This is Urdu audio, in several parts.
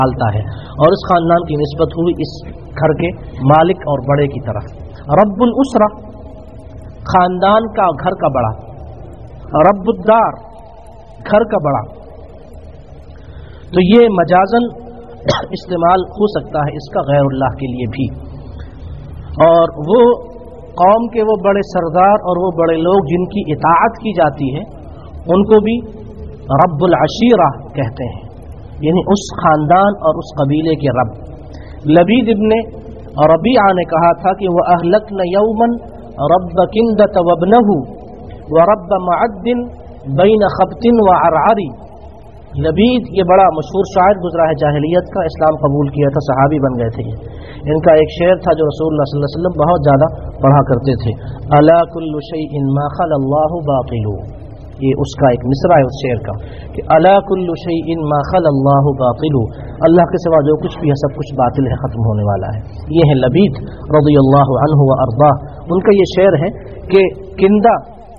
डालता है, और इस खानदान की निस्बत हुई इस घर के मालिक और बड़े की तरफ। रब्बुल उसरा, खानदान का, घर का बड़ा। रब्बुद्दार, घर का बड़ा। तो ये मजाजन इस्तेमाल हो सकता है इसका गैरुल्लाह के लिए भी। और वो कौम के वो बड़े सरदार और वो बड़े लोग जिनकी इताअत की जाती है उनको भी रब्बुल अशीरा कहते हैं, यानी उस खानदान और उस कबीले के रब। लबीद इब्ने रबीआ ने कहा था कि वह अहलकन यौमन रब्ब किंदत वब्नहु व रब्ब मुअद्दिन बैन खब्तिन व अरअरी। लबीद ये बड़ा मशहूर शायर गुजरा है जाहिलियत का, इस्लाम कबूल किया था, सहाबी बन गए थे। इनका एक शेर था जो रसूलुल्लाह सल्लल्लाहु अलैहि वसल्लम बहुत ज़्यादा पढ़ा करते थे, अला कुल्लु शैइन मा खलल्लाहु बातिलु। ये उसका एक मिसरा है उस शेर का कि अला कुल्लु शैइन मा खलल्लाहु बातिलु, अल्लाह के सिवा जो कुछ भी है सब कुछ बातिल है, ख़त्म होने वाला है। ये है लबीद रज़ियल्लाहु अन्हु व अर्दाह। उनका ये शेर है कि किंदा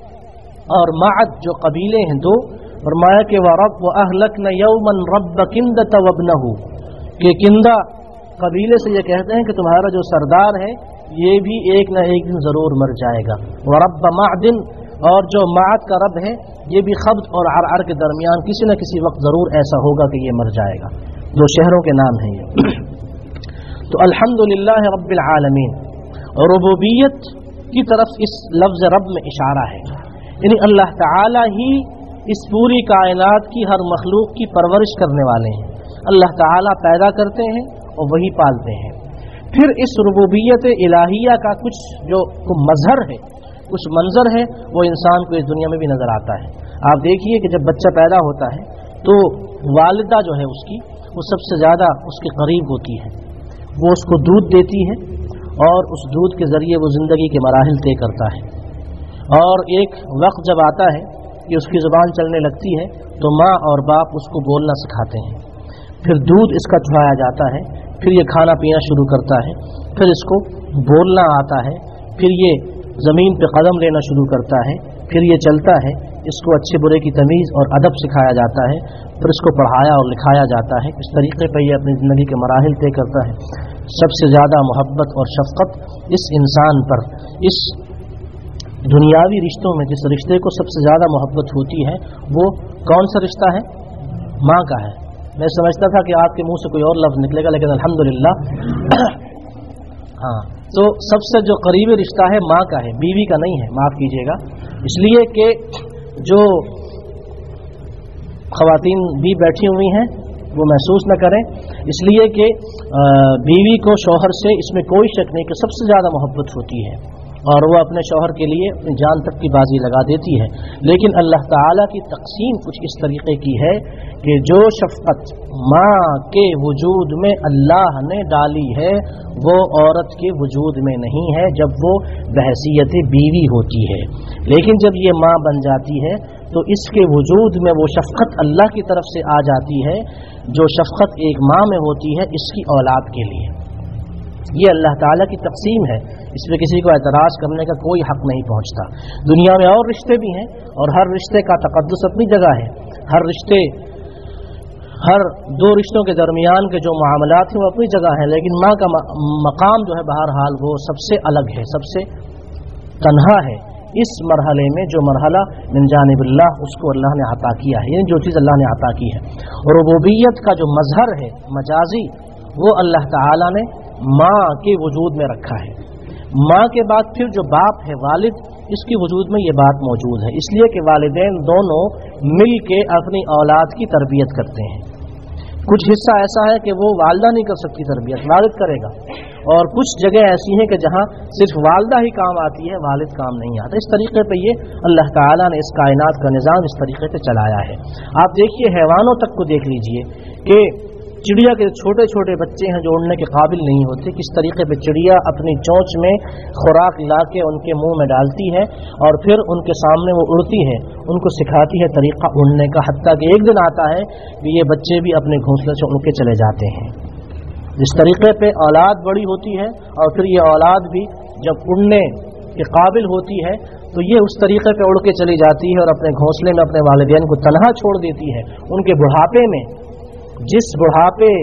और माअद जो कबीले हैं दो, फरमाया कि वरब व अहलकन यौमन रब्ब किंदत वब्नहु, कि किंदा कबीले से ये कहते हैं कि तुम्हारा जो सरदार है ये भी एक न एक दिन ज़रूर मर जाएगा। व रब्ब मादिन, और जो माद का रब है ये भी खब्त और अरअर के दरमियान किसी न किसी वक्त ज़रूर ऐसा होगा कि ये मर जाएगा। दो शहरों के नाम हैं ये। तो अल्हम्दुलिल्लाह रब्बिल आलमीन, रुबूबियत की तरफ इस लफ्ज़ रब में इशारा है, यानी अल्लाह ताला ही इस पूरी कायनात की हर मखलूक की परवरिश करने वाले हैं। अल्लाह ताला पैदा करते हैं और वही पालते हैं। फिर इस रुबूबियत इलाहिया का कुछ जो मजहर है, कुछ मंजर है, वो इंसान को इस दुनिया में भी नज़र आता है। आप देखिए कि जब बच्चा पैदा होता है तो वालिदा जो है उसकी, वो सबसे ज़्यादा उसके करीब होती है, वो उसको दूध देती है और उस दूध के ज़रिए वो ज़िंदगी के मराहिल तय करता है। और एक वक्त जब आता है कि उसकी ज़ुबान चलने लगती है तो माँ और बाप उसको बोलना सिखाते हैं, फिर दूध इसका चुराया जाता है, फिर ये खाना पीना शुरू करता है, फिर इसको बोलना आता है, फिर ये ज़मीन पे कदम लेना शुरू करता है, फिर ये चलता है, इसको अच्छे बुरे की तमीज़ और अदब सिखाया जाता है, फिर इसको पढ़ाया और लिखाया जाता है। इस तरीके पर ये अपनी ज़िंदगी के मराहिल तय करता है। सबसे ज़्यादा मोहब्बत और शफ़क़त इस इंसान पर, इस दुनियावी रिश्तों में जिस रिश्ते को सबसे ज़्यादा मोहब्बत होती है वो कौन सा रिश्ता है? माँ का है। मैं समझता था कि आपके मुंह से कोई और लफ्ज़ निकलेगा, लेकिन अल्हम्दुलिल्लाह हाँ, तो सबसे जो करीबी रिश्ता है माँ का है, बीवी का नहीं है, माफ़ कीजिएगा। इसलिए कि जो ख़वातीन भी बैठी हुई हैं वो महसूस न करें, इसलिए कि बीवी को शौहर से इसमें कोई शक नहीं कि सबसे ज़्यादा मोहब्बत होती है और वो अपने शौहर के लिए अपनी जान तक की बाजी लगा देती है। लेकिन अल्लाह ताला की तक़सीम कुछ इस तरीके की है कि जो शफ़क़त माँ के वजूद में अल्लाह ने डाली है वो औरत के वजूद में नहीं है जब वो बहैसियत बीवी होती है। लेकिन जब ये माँ बन जाती है तो इसके वजूद में वो शफ़क़त अल्लाह की तरफ से आ जाती है जो शफ़क़त एक माँ में होती है इसकी औलाद के लिए। ये अल्लाह ताला की तक़सीम है, इस पर किसी को एतराज़ करने का कोई हक़ नहीं पहुँचता। दुनिया में और रिश्ते भी हैं और हर रिश्ते का तक़द्दुस अपनी जगह है। हर दो रिश्तों के दरमियान के जो मामलात हैं वो अपनी जगह हैं, लेकिन माँ का मकाम जो है बहरहाल वो सबसे अलग है, सबसे तन्हा है। इस मरहले में जो मरहला मिन जानिबिल्लाह उसको अल्लाह ने अता किया है, यानी जो चीज़ अल्लाह ने अता की है। और रुबूबियत का जो मजहर है मजाजी, वो अल्लाह ताला ने माँ के वजूद में रखा है। माँ के बाद फिर जो बाप है वालिद, इसकी वजूद में ये बात मौजूद है, इसलिए कि वालिदैन दोनों मिल के अपनी औलाद की तरबियत करते हैं। कुछ हिस्सा ऐसा है कि वो वालिदा नहीं कर सकती तरबियत, वालिद करेगा, और कुछ जगह ऐसी हैं कि जहाँ सिर्फ वालिदा ही काम आती है, वालिद काम नहीं आता। इस तरीके पे ये अल्लाह ताला ने इस कायनात का निज़ाम इस तरीके से चलाया है। आप देखिए हैवानों तक को देख लीजिए कि चिड़िया के छोटे छोटे बच्चे हैं जो उड़ने के काबिल नहीं होते, किस तरीके पे चिड़िया अपनी चोंच में खुराक ला के उनके मुंह में डालती है और फिर उनके सामने वो उड़ती है, उनको सिखाती है तरीक़ा उड़ने का। हत्ता कि एक दिन आता है कि ये बच्चे भी अपने घोंसले से उड़ के चले जाते हैं। जिस तरीके पे औलाद बड़ी होती है और फिर ये औलाद भी जब उड़ने के काबिल होती है तो ये उस तरीके पे उड़ के चली जाती है और अपने घोंसले में अपने वालिदैन को तन्हा छोड़ देती है। उनके बुढ़ापे में, जिस बुढ़ापे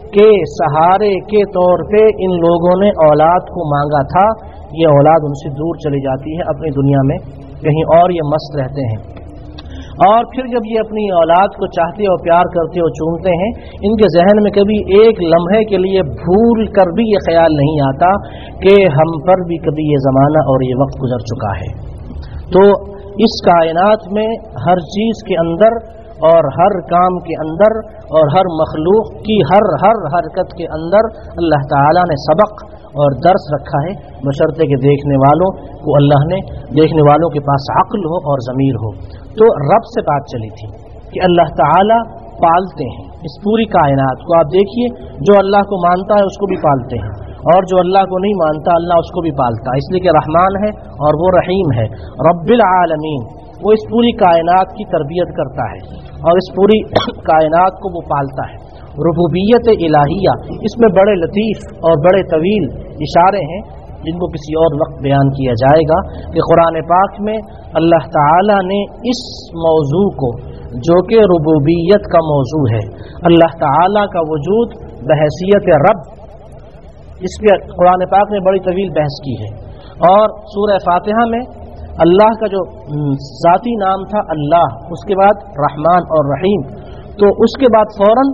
के सहारे के तौर पे इन लोगों ने औलाद को मांगा था, ये औलाद उनसे दूर चली जाती है अपनी दुनिया में, कहीं और ये मस्त रहते हैं। और फिर जब ये अपनी औलाद को चाहते और प्यार करते और चूमते हैं, इनके जहन में कभी एक लम्हे के लिए भूल कर भी ये ख्याल नहीं आता कि हम पर भी कभी ये ज़माना और ये वक्त गुजर चुका है। तो इस कायनात में हर चीज़ के अंदर और हर काम के अंदर और हर मखलूक की हर हरकत के अंदर अल्लाह ताला ने सबक और दर्स रखा है, बशर्ते के देखने वालों को अल्लाह ने, देखने वालों के पास अक्ल हो और ज़मीर हो। तो रब से बात चली थी कि अल्लाह ताला पालते हैं इस पूरी कायनात को। आप देखिए, जो अल्लाह को मानता है उसको भी पालते हैं, और जो अल्लाह को नहीं मानता अल्लाह उसको भी पालता है, इसलिए कि रहमान है और वो रहीम है। रब्बिल आलमीन, वो इस पूरी कायनात की तरबियत करता है और इस पूरी कायनात को वो पालता है। रुबूबियत इलाहिया, इसमें बड़े लतीफ़ और बड़े तवील इशारे हैं जिनको किसी और वक्त बयान किया जाएगा कि कुरान पाक में अल्लाह ताला ने इस मौजू को, जो कि रुबूबियत का मौजू है, अल्लाह ताला का वजूद बहैसियत रब, इस पर कुरान पाक ने बड़ी तवील बहस की है। और सूरह फातिहा में अल्लाह का जो ज़ाती नाम था अल्लाह, उसके बाद रहमान और रहीम, तो उसके बाद फ़ौरन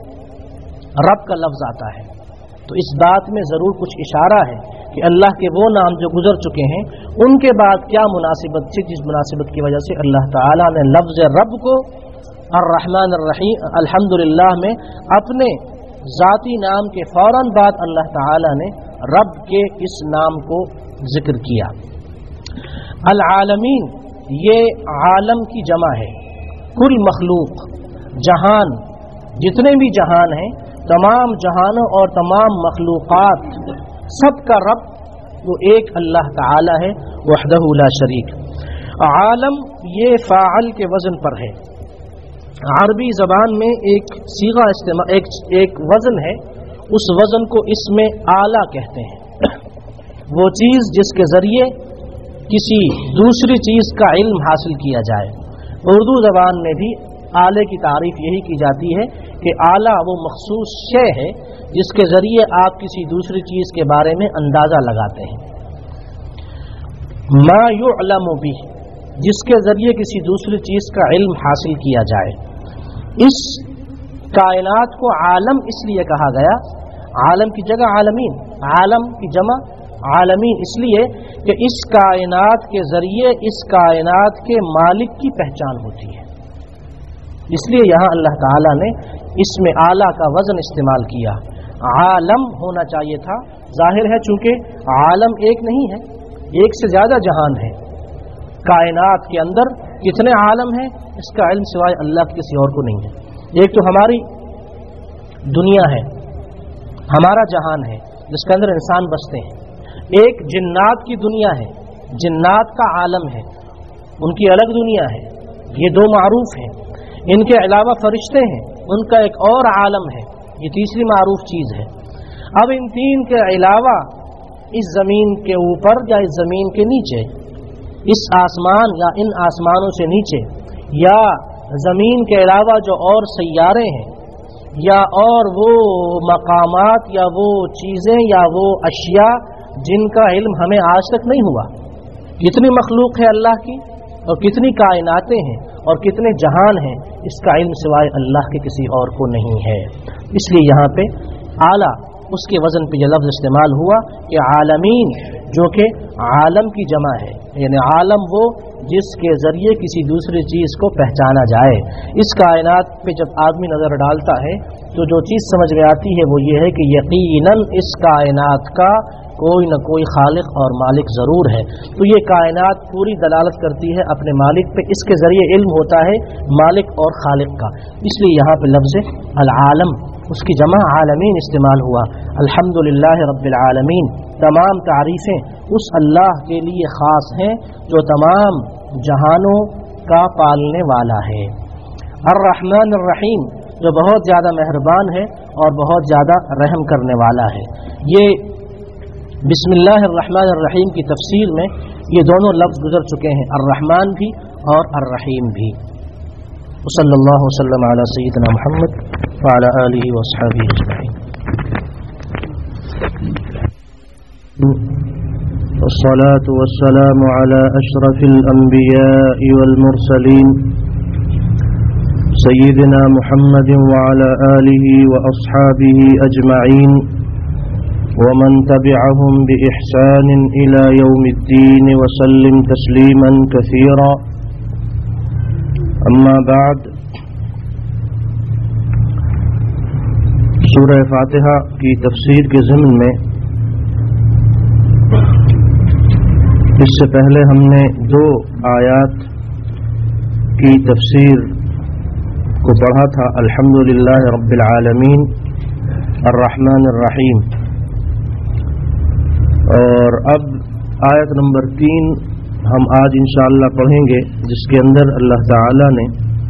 रब का लफ्ज़ आता है। तो इस बात में ज़रूर कुछ इशारा है कि अल्लाह के वो नाम जो गुजर चुके हैं उनके बाद क्या मुनासिबत थी, जिस मुनासिबत की वजह से अल्लाह ताला ने लफ्ज़ रब को अर्रहमान अर्रहीम अल्हम्दुलिल्लाह में अपने ज़ाती नाम के फ़ौरन बाद अल्लाह ताला ने रब के इस नाम को जिक्र किया। अल आलमीन, ये आलम की जमा है, कुल मखलूक, जहान, जितने भी जहान हैं, तमाम जहानों और तमाम मखलूक़ात, सब का रब वो एक अल्लाह ताला है, वहदहु ला शरीक। आलम ये फ़ाअल के वज़न पर है। अरबी ज़बान में एक सीगा इस्तेमाल, एक वज़न है, उस वज़न को इसमें आला कहते हैं। वो चीज़ जिसके ज़रिए किसी दूसरी चीज़ का इल्म हासिल किया जाए। उर्दू ज़बान में भी आले की तारीफ़ यही की जाती है कि आला वो मखसूस शय है जिसके ज़रिए आप किसी दूसरी चीज़ के बारे में अंदाज़ा लगाते हैं। मा युअलमु बिह, जिसके ज़रिए किसी दूसरी चीज़ का इल्म हासिल किया जाए। इस कायनात को आलम इसलिए कहा गया, आलम की जगह आलमीन, आलम की जमा आलमीन, इसलिए कि इस कायनात के ज़रिए इस कायनात के मालिक की पहचान होती है। इसलिए यहाँ अल्लाह ताला ने इसमें आला का वज़न इस्तेमाल किया। आलम होना चाहिए था, जाहिर है चूँकि आलम एक नहीं है, एक से ज़्यादा जहान है। कायनात के अंदर कितने आलम हैं इसका इल्म सिवाय अल्लाह के किसी और को नहीं है। एक तो हमारी दुनिया है, हमारा जहान है जिसके अंदर इंसान बसते हैं। एक जिन्नात की दुनिया है, जिन्नात का आलम है, उनकी अलग दुनिया है, ये दो मारूफ हैं। इनके अलावा फरिश्ते हैं, उनका एक और आलम है, ये तीसरी मारूफ चीज़ है। अब इन तीन के अलावा इस ज़मीन के ऊपर या इस ज़मीन के नीचे, इस आसमान या इन आसमानों से नीचे, या ज़मीन के अलावा जो और सैयारे हैं, या और वो मकामात या वो चीज़ें या वो अशिया जिनका इल्म हमें आज तक नहीं हुआ। कितनी मखलूक है अल्लाह की और कितनी कायनातें हैं और कितने जहान हैं, इसका इल्म सिवाय अल्लाह के किसी और को नहीं है। इसलिए यहाँ पे आला, उसके वज़न पे यह लफ्ज़ इस्तेमाल हुआ कि आलमीन, जो कि आलम की जमा है, यानी आलम वो जिसके ज़रिए किसी दूसरी चीज़ को पहचाना जाए। इस कायनात पे जब आदमी नज़र डालता है तो जो चीज़ समझ में आती है वो ये है कि यकीनन इस कायनात का कोई न कोई खालिक और मालिक ज़रूर है। तो ये कायनात पूरी दलालत करती है अपने मालिक पे, इसके ज़रिए इल्म होता है मालिक और खालिक का। इसलिए यहाँ पे लफ्ज़ अल-आलम, उसकी जमा आलमीन इस्तेमाल हुआ। अल्हम्दुलिल्लाह रब्बिल आलमीन, तमाम तारीफ़ें उस अल्लाह के लिए ख़ास हैं जो तमाम जहानों का पालने वाला है। अर्रहमान अर्रहीम, जो बहुत ज़्यादा मेहरबान है और बहुत ज़्यादा रहम करने वाला है। ये बिस्मिल्लाहिर्रहमानिर्रहीम की तफसीर में ये दोनों लफ्ज़ गुजर चुके हैं, अर्रहमान भी और अर्रहीम भी। सल्लल्लाहु अलैहि वसल्लम अला सय्यिदिना मुहम्मद व अला आलिहि व अस्हाबिहि अजमईन। والصلاة والسلام على أشرف الأنبياء والمرسلين سيدنا محمد وعلى آله وأصحابه أجمعين ومن تبعهم بإحسان إلى يوم الدين وسلم تسليما كثيرا. أما بعد، سورہ فاتحہ کی تفسیر کے ضمن میں اس سے پہلے ہم نے 2 آیات کی تفسیر کو پڑھا تھا، الحمدللہ رب العالمین الرحمن الرحیم، اور اب آیت نمبر 3 ہم آج انشاءاللہ پڑھیں گے، جس کے اندر اللہ تعالی نے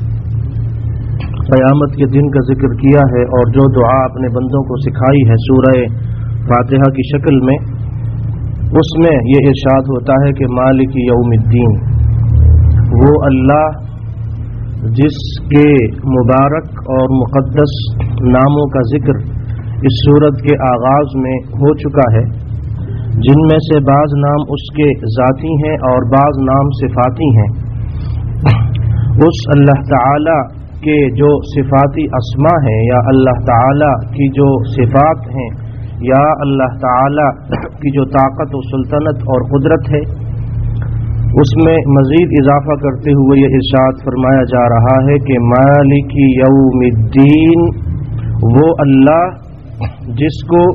قیامت کے دن کا ذکر کیا ہے اور جو دعا اپنے بندوں کو سکھائی ہے سورہ فاتحہ کی شکل میں، اس میں یہ ارشاد ہوتا ہے کہ مالک یوم الدین، وہ اللہ جس کے مبارک اور مقدس ناموں کا ذکر اس سورت کے آغاز میں ہو چکا ہے، جن میں سے بعض نام اس کے ذاتی ہیں اور بعض نام صفاتی ہیں. اس اللہ تعالی کے جو صفاتی اسما ہیں، یا اللہ تعالی کی جو صفات ہیں، یا اللہ تعالی کی جو طاقت و سلطنت اور قدرت ہے، اس میں مزید اضافہ کرتے ہوئے یہ ارشاد فرمایا جا رہا ہے کہ مالک یوم الدین، وہ اللہ جس کو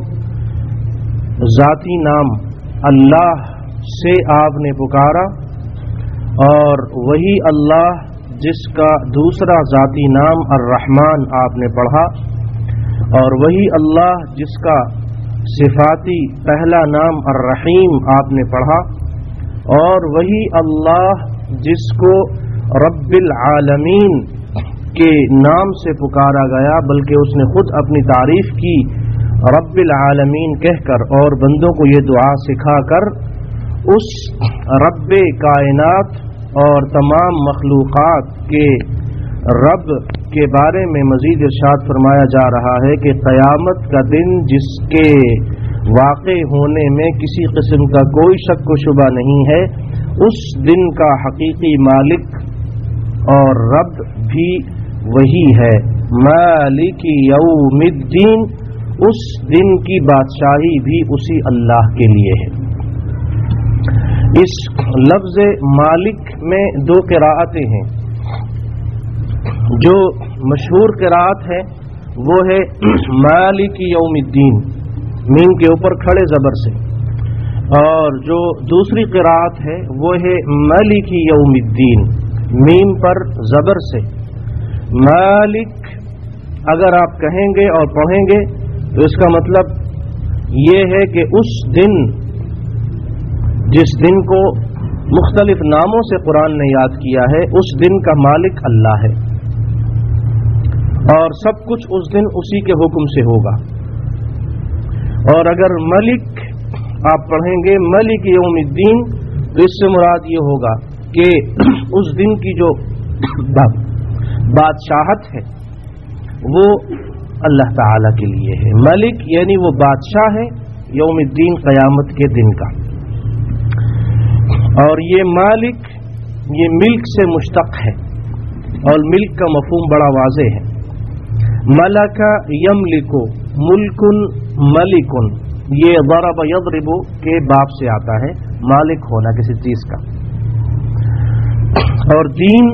ذاتی نام اللہ سے آپ نے پکارا، اور وہی اللہ جس کا دوسرا ذاتی نام الرحمن آپ نے پڑھا، اور وہی اللہ جس کا صفاتی پہلا نام الرحیم آپ نے پڑھا، اور وہی اللہ جس کو رب العالمین کے نام سے پکارا گیا، بلکہ اس نے خود اپنی تعریف کی رب العالمین کہہ کر، اور بندوں کو یہ دعا سکھا کر اس رب کائنات اور تمام مخلوقات کے رب کے بارے میں مزید ارشاد فرمایا جا رہا ہے کہ قیامت کا دن جس کے واقع ہونے میں کسی قسم کا کوئی شک و شبہ نہیں ہے، اس دن کا حقیقی مالک اور رب بھی وہی ہے. مالک یوم الدین، اس دن کی بادشاہی بھی اسی اللہ کے لیے ہے. اس لفظ مالک میں 2 قراءتیں ہیں. جو مشہور قراءت ہے وہ ہے مالک یوم الدین، میم کے اوپر کھڑے زبر سے، اور جو دوسری قراءت ہے وہ ہے مالک یوم الدین، میم پر زبر سے. مالک اگر آپ کہیں گے اور پڑھیں گے تو اس کا مطلب یہ ہے کہ اس دن، جس دن کو مختلف ناموں سے قرآن نے یاد کیا ہے، اس دن کا مالک اللہ ہے، اور سب کچھ اس دن اسی کے حکم سے ہوگا. اور اگر ملک آپ پڑھیں گے ملک یوم الدین، تو اس سے مراد یہ ہوگا کہ اس دن کی جو بادشاہت ہے وہ اللہ تعالی کے لیے ہے. ملک یعنی وہ بادشاہ ہے یوم الدین، قیامت کے دن کا. اور یہ مالک، یہ ملک سے مشتق ہے، اور ملک کا مفہوم بڑا واضح ہے. ملک یملکو، ملکن ملکن، یہ ضرب یضرب کے باب سے آتا ہے، مالک ہونا کسی چیز کا. اور دین،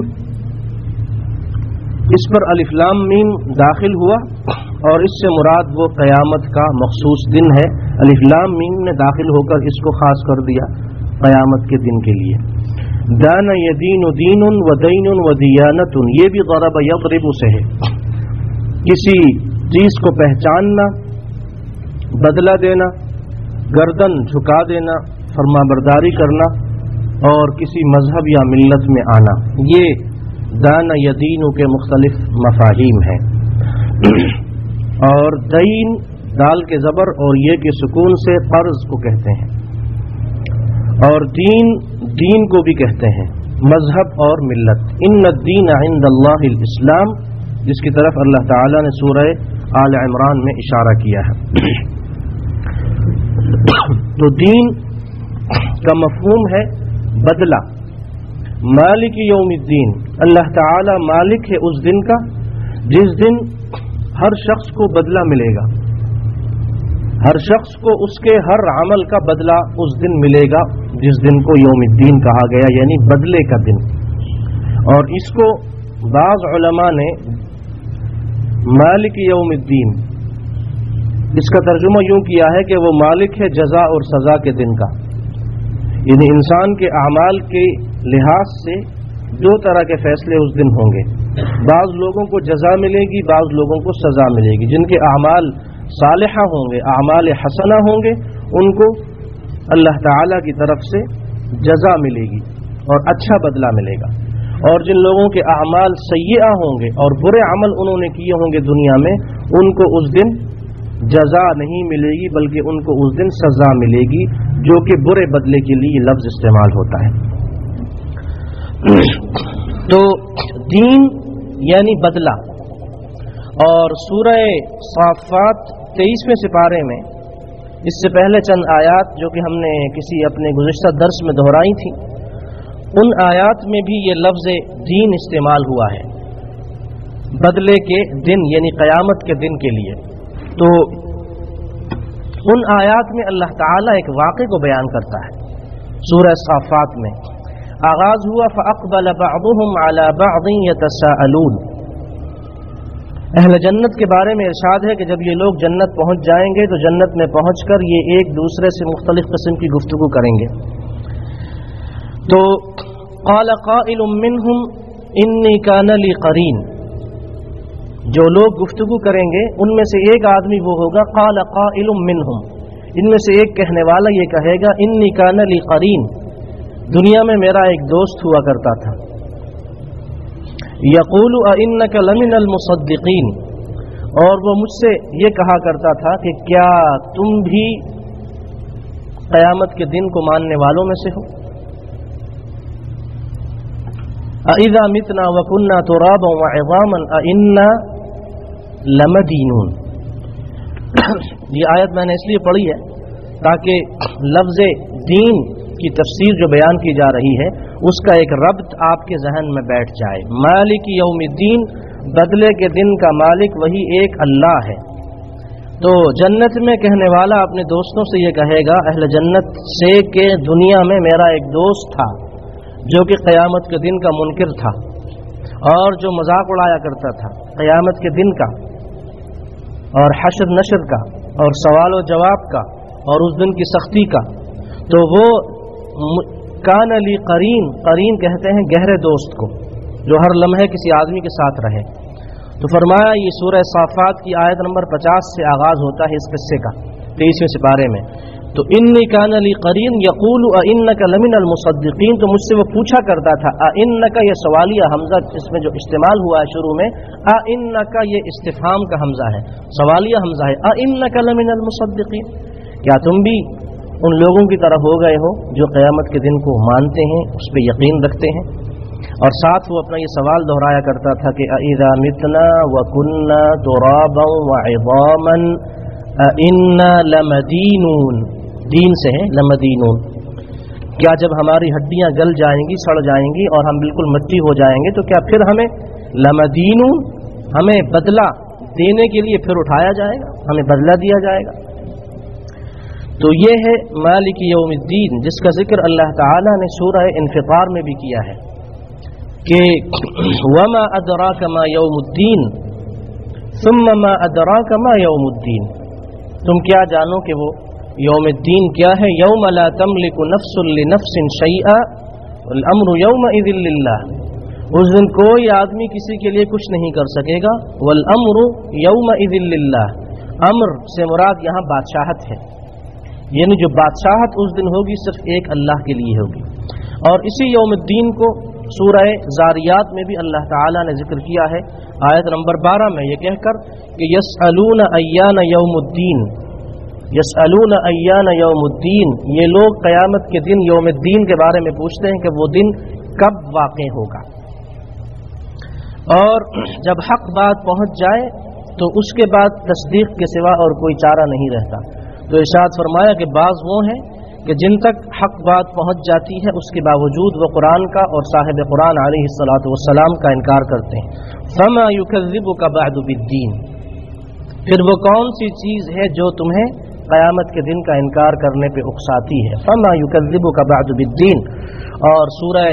اس پر الف لام میم داخل ہوا، اور اس سے مراد وہ قیامت کا مخصوص دن ہے. الف لام میم نے داخل ہو کر اس کو خاص کر دیا قیامت کے دن کے لیے. دان یدین دین و دین و دیانت، یہ بھی ضرب یضرب سے ہے. کسی چیز کو پہچاننا، بدلہ دینا، گردن جھکا دینا، فرما برداری کرنا، اور کسی مذہب یا ملت میں آنا، یہ دان یدین کے مختلف مفاہیم ہیں. اور دین دال کے زبر اور یہ کے سکون سے قرض کو کہتے ہیں، اور دین دین کو بھی کہتے ہیں، مذہب اور ملت. ان الدین عند اللہ الاسلام، جس کی طرف اللہ تعالی نے سورہ آل عمران میں اشارہ کیا ہے. تو دین کا مفہوم ہے بدلہ. مالک یوم الدین، اللہ تعالی مالک ہے اس دن کا جس دن ہر شخص کو بدلہ ملے گا. ہر شخص کو اس کے ہر عمل کا بدلہ اس دن ملے گا، جس دن کو یوم الدین کہا گیا، یعنی بدلے کا دن. اور اس کو بعض علماء نے مالک یوم الدین اس کا ترجمہ یوں کیا ہے کہ وہ مالک ہے جزا اور سزا کے دن کا. یعنی انسان کے اعمال کے لحاظ سے دو طرح کے فیصلے اس دن ہوں گے. بعض لوگوں کو جزا ملے گی، بعض لوگوں کو سزا ملے گی. جن کے اعمال صالحہ ہوں گے، اعمال حسنہ ہوں گے، ان کو اللہ تعالی کی طرف سے جزا ملے گی اور اچھا بدلہ ملے گا. اور جن لوگوں کے اعمال سیئہ ہوں گے اور برے عمل انہوں نے کیے ہوں گے دنیا میں، ان کو اس دن جزا نہیں ملے گی بلکہ ان کو اس دن سزا ملے گی، جو کہ برے بدلے کے لیے یہ لفظ استعمال ہوتا ہے. تو دین یعنی بدلہ. اور سورہ صافات 23ویں سپارے میں اس سے پہلے چند آیات جو کہ ہم نے کسی اپنے گزشتہ درس میں دہرائی تھیں، ان آیات میں بھی یہ لفظ دین استعمال ہوا ہے بدلے کے دن، یعنی قیامت کے دن کے لیے. تو ان آیات میں اللہ تعالیٰ ایک واقعے کو بیان کرتا ہے. سورہ صافات میں آغاز ہوا فَأَقْبَلَ بَعْضُهُمْ عَلَى بَعْضٍ يَتَسَاءَلُونَ. اہل جنت کے بارے میں ارشاد ہے کہ جب یہ لوگ جنت پہنچ جائیں گے تو جنت میں پہنچ کر یہ ایک دوسرے سے مختلف قسم کی گفتگو کریں گے. تو قال قائل منہم انی کان لی قرین، جو لوگ گفتگو کریں گے ان میں سے ایک آدمی وہ ہوگا قال قائل منہم، ان میں سے ایک کہنے والا یہ کہے گا انی کان لی قرین، دنیا میں میرا ایک دوست ہوا کرتا تھا. یقول ائنک لمن المصدقین، اور وہ مجھ سے یہ کہا کرتا تھا کہ کیا تم بھی قیامت کے دن کو ماننے والوں میں سے ہو. اذا متنا وكنا ترابا وعظاما ائنا لمدینون. یہ آیت میں نے اس لیے پڑھی ہے تاکہ لفظ دین کی تفسیر جو بیان کی جا رہی ہے اس کا ایک ربط آپ کے ذہن میں بیٹھ جائے. مالک یوم الدین، بدلے کے دن کا مالک وہی ایک اللہ ہے. تو جنت میں کہنے والا اپنے دوستوں سے یہ کہے گا اہل جنت سے کہ دنیا میں میرا ایک دوست تھا جو کہ قیامت کے دن کا منکر تھا اور جو مذاق اڑایا کرتا تھا قیامت کے دن کا اور حشر نشر کا اور سوال و جواب کا اور اس دن کی سختی کا. تو وہ کان لی قرین، قرین کہتے ہیں گہرے دوست کو جو ہر لمحے کسی آدمی کے ساتھ رہے. تو فرمایا یہ سورہ صافات کی آیت نمبر 50 سے آغاز ہوتا ہے اس قصے کا 23ویں سپارے میں. تو انی کان لی قرین یقول ائنک لمن المصدقین. تو مجھ سے وہ پوچھا کرتا تھا ائنک، یہ سوالیہ حمزہ اس میں جو استعمال ہوا ہے شروع میں، ائنک یہ استفہام کا حمزہ ہے، سوالیہ حمزہ ہے. ائنک لمن المصدقین، کیا تم بھی ان لوگوں کی طرح ہو گئے ہو جو قیامت کے دن کو مانتے ہیں، اس پہ یقین رکھتے ہیں. اور ساتھ وہ اپنا یہ سوال دہرایا کرتا تھا کہ اذا متنا وکنا ترابا وعظاما ائنا لمدینون. دین سے ہے لمدینون، کیا جب ہماری ہڈیاں گل جائیں گی، سڑ جائیں گی اور ہم بالکل مٹی ہو جائیں گے تو کیا پھر ہمیں لمدینون، ہمیں بدلہ دینے کے لیے پھر اٹھایا جائے گا، ہمیں بدلہ دیا جائے گا. تو یہ ہے مالک یوم الدین، جس کا ذکر اللہ تعالی نے سورہ انفطار میں بھی کیا ہے کہ وما ادراک ما یوم الدین ثم ما ادراک ما یوم الدین. تم کیا جانو کہ وہ یوم الدین کیا ہے. یوم لا تملک نفس لنفس شیئا والامر یومئذ للہ. اس دن کوئی آدمی کسی کے لیے کچھ نہیں کر سکے گا. والامر یومئذ للہ، امر سے مراد یہاں بادشاہت ہے، یعنی جو بادشاہت اس دن ہوگی صرف ایک اللہ کے لیے ہوگی. اور اسی یوم الدین کو سورہ زاریات میں بھی اللہ تعالی نے ذکر کیا ہے آیت نمبر 12 میں یہ کہہ کر کہ یسألون ایان یوم الدین، یسألون ایان یوم الدین، یہ لوگ قیامت کے دن یوم الدین کے بارے میں پوچھتے ہیں کہ وہ دن کب واقع ہوگا. اور جب حق بات پہنچ جائے تو اس کے بعد تصدیق کے سوا اور کوئی چارہ نہیں رہتا. تو ارشاد فرمایا کہ بعض وہ ہیں کہ جن تک حق بات پہنچ جاتی ہے اس کے باوجود وہ قرآن کا اور صاحب قرآن علیہ الصلاۃ والسلام کا انکار کرتے ہیں. فما یکذبک بعد بالدین، پھر وہ کون سی چیز ہے جو تمہیں قیامت کے دن کا انکار کرنے پہ اکساتی ہے. فما یکذبک بعد بالدین. اور سورہ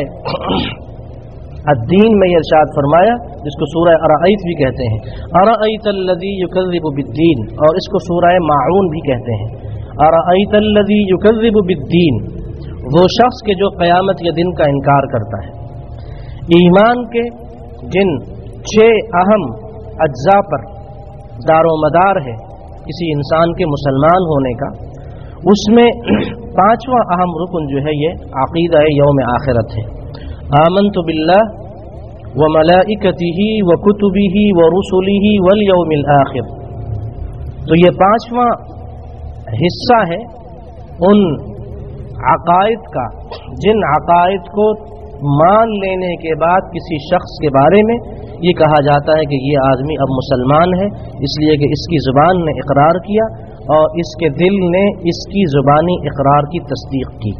الدین میں یہ ارشاد فرمایا، جس کو سورہ ارأیت بھی کہتے ہیں، ارأیت الذی یکذب بالدین، اور اس کو سورہ ماعون بھی کہتے ہیں. ارأیت الذی یکذب بالدین، وہ شخص کے جو قیامت کے دن کا انکار کرتا ہے. ایمان کے جن 6 اہم اجزاء پر دار و مدار ہے کسی انسان کے مسلمان ہونے کا، اس میں 5واں اہم رکن جو ہے یہ عقیدہ یوم آخرت ہے. آمنت باللہ وملائکتہ وکتبہ ورسلہ والیوم الآخر. تو یہ 5واں حصہ ہے ان عقائد کا جن عقائد کو مان لینے کے بعد کسی شخص کے بارے میں یہ کہا جاتا ہے کہ یہ آدمی اب مسلمان ہے، اس لیے کہ اس کی زبان نے اقرار کیا اور اس کے دل نے اس کی زبانی اقرار کی تصدیق کی.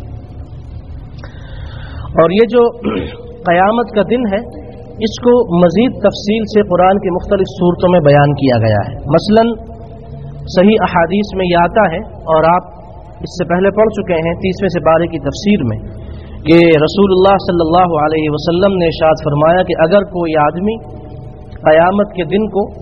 اور یہ جو قیامت کا دن ہے اس کو مزید تفصیل سے قرآن کی مختلف صورتوں میں بیان کیا گیا ہے. مثلاً صحیح احادیث میں یہ آتا ہے، اور آپ اس سے پہلے پڑھ چکے ہیں 30ویں سپارے کی تفسیر میں، کہ رسول اللہ صلی اللہ علیہ وسلم نے ارشاد فرمایا کہ اگر کوئی آدمی قیامت کے دن کو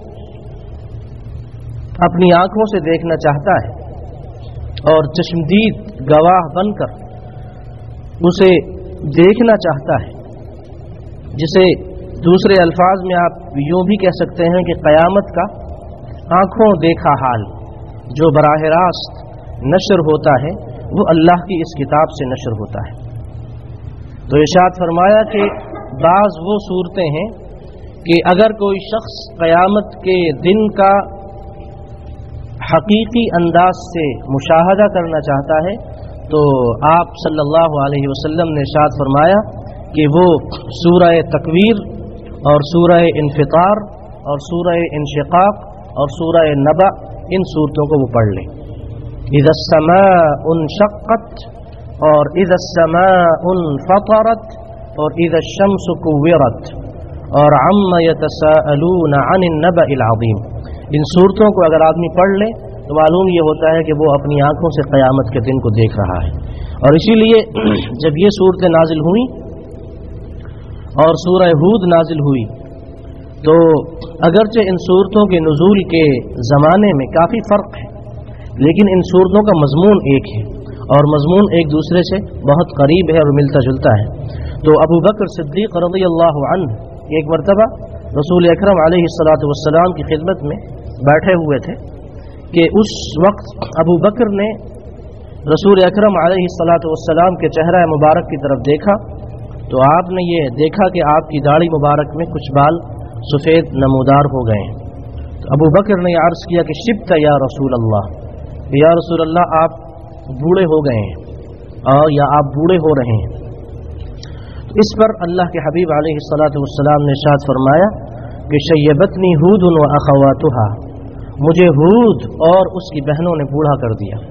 اپنی آنکھوں سے دیکھنا چاہتا ہے اور چشمدید گواہ بن کر اسے دیکھنا چاہتا ہے، جسے دوسرے الفاظ میں آپ یوں بھی کہہ سکتے ہیں کہ قیامت کا آنکھوں دیکھا حال جو براہ راست نشر ہوتا ہے وہ اللہ کی اس کتاب سے نشر ہوتا ہے. تو ارشاد فرمایا کہ بعض وہ صورتیں ہیں کہ اگر کوئی شخص قیامت کے دن کا حقیقی انداز سے مشاہدہ کرنا چاہتا ہے تو آپ صلی اللہ علیہ وسلم نے ارشاد فرمایا کہ وہ سورہ تکویر اور سورہ انفطار اور سورہ انشقاق اور سورہ نبأ، ان صورتوں کو وہ پڑھ لیں. اذا السماء انشقت اور اذا السماء انفطرت اور اذا الشمس كورت اور عما يتساءلون عن النبأ العظیم. ان صورتوں کو اگر آدمی پڑھ لے تو معلوم یہ ہوتا ہے کہ وہ اپنی آنکھوں سے قیامت کے دن کو دیکھ رہا ہے. اور اسی لیے جب یہ صورتیں نازل ہوئیں اور سورہ ہود نازل ہوئی تو اگرچہ ان صورتوں کے نزول کے زمانے میں کافی فرق ہے، لیکن ان صورتوں کا مضمون ایک ہے اور مضمون ایک دوسرے سے بہت قریب ہے اور ملتا جلتا ہے. تو ابو بکر صدیق رضی اللہ عنہ ایک مرتبہ رسول اکرم علیہ الصلاۃ والسلام کی خدمت میں بیٹھے ہوئے تھے کہ اس وقت ابو بکر نے رسول اکرم علیہ الصلاۃ والسلام کے چہرہ مبارک کی طرف دیکھا تو آپ نے یہ دیکھا کہ آپ کی داڑھی مبارک میں کچھ بال سفید نمودار ہو گئے ہیں. تو ابو بکر نے عرض کیا کہ شبت یا رسول اللہ، یا رسول اللہ آپ بوڑھے ہو گئے ہیں اور یا آپ بوڑھے ہو رہے ہیں. اس پر اللہ کے حبیب علیہ الصلاۃ والسلام نے ارشاد فرمایا کہ شیبتنی ہود و اخواتھا، مجھے ہود اور اس کی بہنوں نے بوڑھا کر دیا.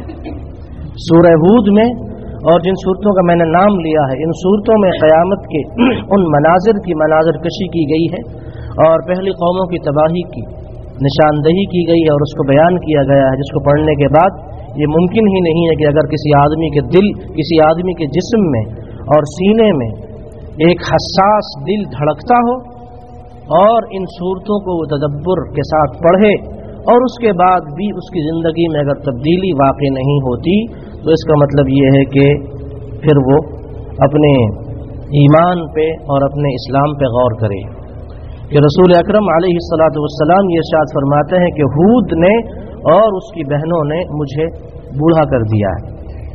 سورہ ہود میں اور جن صورتوں کا میں نے نام لیا ہے ان صورتوں میں قیامت کے ان مناظر کی مناظر کشی کی گئی ہے اور پہلی قوموں کی تباہی کی نشاندہی کی گئی ہے اور اس کو بیان کیا گیا ہے، جس کو پڑھنے کے بعد یہ ممکن ہی نہیں ہے کہ اگر کسی آدمی کے دل، کسی آدمی کے جسم میں اور سینے میں ایک حساس دل دھڑکتا ہو اور ان صورتوں کو وہ تدبر کے ساتھ پڑھے اور اس کے بعد بھی اس کی زندگی میں اگر تبدیلی واقع نہیں ہوتی تو اس کا مطلب یہ ہے کہ پھر وہ اپنے ایمان پہ اور اپنے اسلام پہ غور کرے. کہ رسول اکرم علیہ الصلاۃ والسلام یہ ارشاد فرماتے ہیں کہ ہود نے اور اس کی بہنوں نے مجھے بوڑھا کر دیا ہے.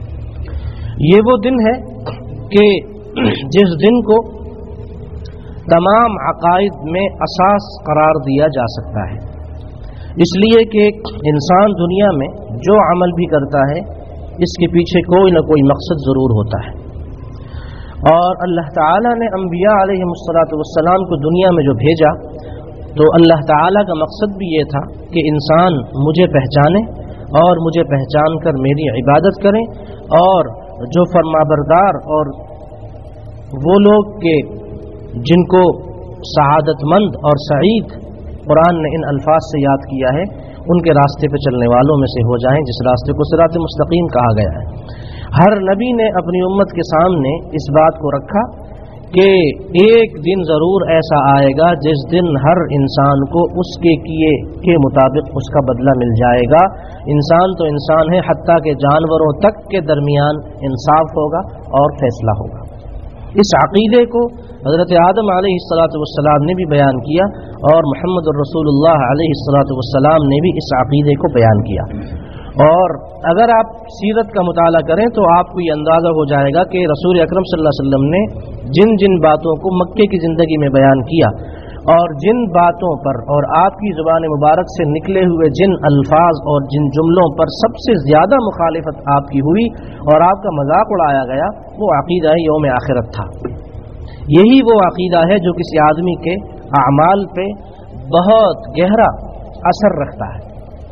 یہ وہ دن ہے کہ جس دن کو تمام عقائد میں اساس قرار دیا جا سکتا ہے، اس لیے کہ انسان دنیا میں جو عمل بھی کرتا ہے اس کے پیچھے کوئی نہ کوئی مقصد ضرور ہوتا ہے. اور اللہ تعالیٰ نے انبیاء علیہ السلام کو دنیا میں جو بھیجا تو اللہ تعالیٰ کا مقصد بھی یہ تھا کہ انسان مجھے پہچانے اور مجھے پہچان کر میری عبادت کریں، اور جو فرمانبردار اور وہ لوگ کہ جن کو سعادت مند اور سعید قرآن نے ان الفاظ سے یاد کیا ہے، ان کے راستے پہ چلنے والوں میں سے ہو جائیں، جس راستے کو صراط مستقیم کہا گیا ہے۔ ہر نبی نے اپنی امت کے سامنے اس بات کو رکھا کہ ایک دن ضرور ایسا آئے گا جس دن ہر انسان کو اس کے کیے کے مطابق اس کا بدلہ مل جائے گا۔ انسان تو انسان ہے، حتیٰ کہ جانوروں تک کے درمیان انصاف ہوگا اور فیصلہ ہوگا۔ اس عقیدے کو حضرت آدم علیہ السلام نے بھی بیان کیا، اور محمد الرسول اللہ علیہ السلام نے بھی اس عقیدے کو بیان کیا۔ اور اگر آپ سیرت کا مطالعہ کریں تو آپ کو یہ اندازہ ہو جائے گا کہ رسول اکرم صلی اللہ علیہ وسلم نے جن جن باتوں کو مکے کی زندگی میں بیان کیا، اور جن باتوں پر اور آپ کی زبان مبارک سے نکلے ہوئے جن الفاظ اور جن جملوں پر سب سے زیادہ مخالفت آپ کی ہوئی اور آپ کا مذاق اڑایا گیا، وہ عقیدہ یوم آخرت تھا۔ یہی وہ عقیدہ ہے جو کسی آدمی کے اعمال پہ بہت گہرا اثر رکھتا ہے،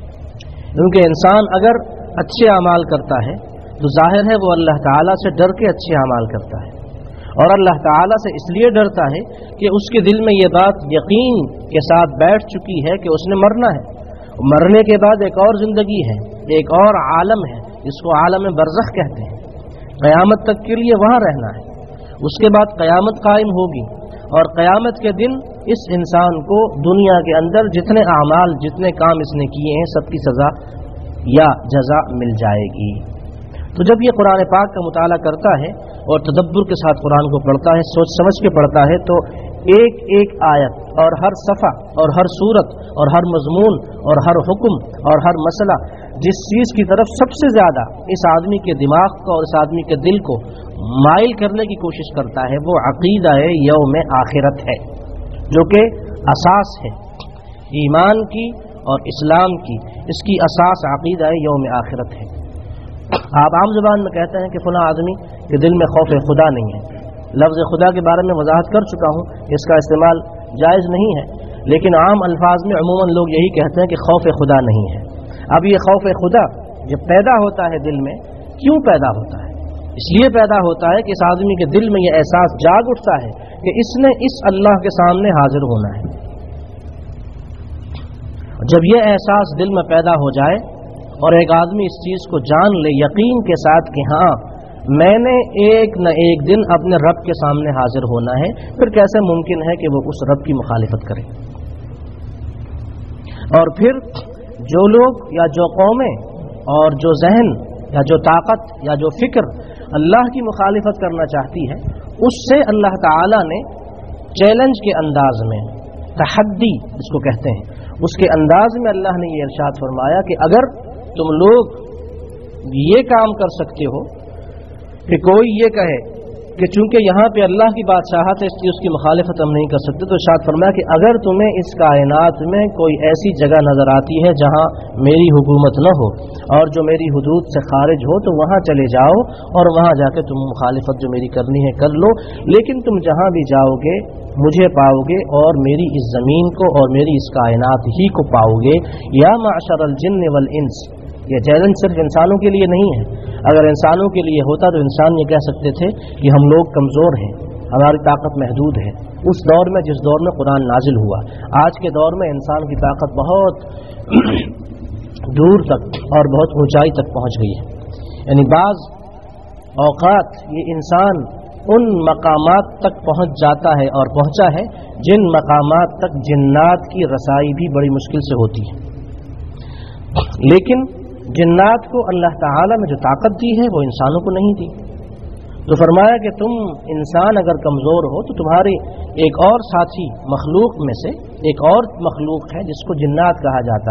کیونکہ انسان اگر اچھے اعمال کرتا ہے تو ظاہر ہے وہ اللہ تعالیٰ سے ڈر کے اچھے اعمال کرتا ہے، اور اللہ تعالیٰ سے اس لیے ڈرتا ہے کہ اس کے دل میں یہ بات یقین کے ساتھ بیٹھ چکی ہے کہ اس نے مرنا ہے، مرنے کے بعد ایک اور زندگی ہے، ایک اور عالم ہے جس کو عالم برزخ کہتے ہیں، قیامت تک کے لیے وہاں رہنا ہے، اس کے بعد قیامت قائم ہوگی، اور قیامت کے دن اس انسان کو دنیا کے اندر جتنے اعمال جتنے کام اس نے کیے ہیں سب کی سزا یا جزا مل جائے گی۔ تو جب یہ قرآن پاک کا مطالعہ کرتا ہے اور تدبر کے ساتھ قرآن کو پڑھتا ہے، سوچ سمجھ کے پڑھتا ہے، تو ایک ایک آیت اور ہر صفحہ اور ہر صورت اور ہر مضمون اور ہر حکم اور ہر مسئلہ جس چیز کی طرف سب سے زیادہ اس آدمی کے دماغ کو اور اس آدمی کے دل کو مائل کرنے کی کوشش کرتا ہے، وہ عقیدہ یوم آخرت ہے، جو کہ اساس ہے ایمان کی اور اسلام کی۔ اس کی اساس عقیدہ یوم آخرت ہے۔ آپ عام زبان میں کہتے ہیں کہ فلاں آدمی کے دل میں خوف خدا نہیں ہے۔ لفظ خدا کے بارے میں وضاحت کر چکا ہوں، اس کا استعمال جائز نہیں ہے، لیکن عام الفاظ میں عموماً لوگ یہی کہتے ہیں کہ خوف خدا نہیں ہے۔ اب یہ خوف خدا جب پیدا ہوتا ہے دل میں، کیوں پیدا ہوتا ہے؟ اس لیے پیدا ہوتا ہے کہ اس آدمی کے دل میں یہ احساس جاگ اٹھتا ہے کہ اس نے اس اللہ کے سامنے حاضر ہونا ہے۔ جب یہ احساس دل میں پیدا ہو جائے اور ایک آدمی اس چیز کو جان لے یقین کے ساتھ کہ ہاں میں نے ایک نہ ایک دن اپنے رب کے سامنے حاضر ہونا ہے، پھر کیسے ممکن ہے کہ وہ اس رب کی مخالفت کرے؟ اور پھر جو لوگ یا جو قومیں اور جو ذہن یا جو طاقت یا جو فکر اللہ کی مخالفت کرنا چاہتی ہے، اس سے اللہ تعالی نے چیلنج کے انداز میں، تحدی اس کو کہتے ہیں، اس کے انداز میں اللہ نے یہ ارشاد فرمایا کہ اگر تم لوگ یہ کام کر سکتے ہو کہ کوئی یہ کہے کہ چونکہ یہاں پہ اللہ کی بادشاہت ہے اس لیے اس کی مخالفت ہم نہیں کر سکتے، تو ارشاد فرمایا کہ اگر تمہیں اس کائنات میں کوئی ایسی جگہ نظر آتی ہے جہاں میری حکومت نہ ہو اور جو میری حدود سے خارج ہو، تو وہاں چلے جاؤ اور وہاں جا کے تم مخالفت جو میری کرنی ہے کر لو، لیکن تم جہاں بھی جاؤ گے مجھے پاؤ گے اور میری اس زمین کو اور میری اس کائنات ہی کو پاؤ گے۔ یا معشر الجن والانس، یہ چیلنج صرف انسانوں کے لیے نہیں ہے۔ اگر انسانوں کے لیے ہوتا تو انسان یہ کہہ سکتے تھے کہ ہم لوگ کمزور ہیں، ہماری طاقت محدود ہے۔ اس دور میں جس دور میں قرآن نازل ہوا، آج کے دور میں انسان کی طاقت بہت دور تک اور بہت اونچائی تک پہنچ گئی ہے، یعنی بعض اوقات یہ انسان ان مقامات تک پہنچ جاتا ہے اور پہنچا ہے جن مقامات تک جنات کی رسائی بھی بڑی مشکل سے ہوتی ہے، لیکن جنات کو اللہ تعالیٰ نے جو طاقت دی ہے وہ انسانوں کو نہیں دی۔ تو فرمایا کہ تم انسان اگر کمزور ہو تو تمہاری ایک اور ساتھی مخلوق میں سے ایک اور مخلوق ہے جس کو جنات کہا جاتا ہے،